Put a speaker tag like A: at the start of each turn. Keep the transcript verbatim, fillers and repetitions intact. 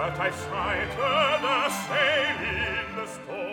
A: but I sighted a sail in the storm.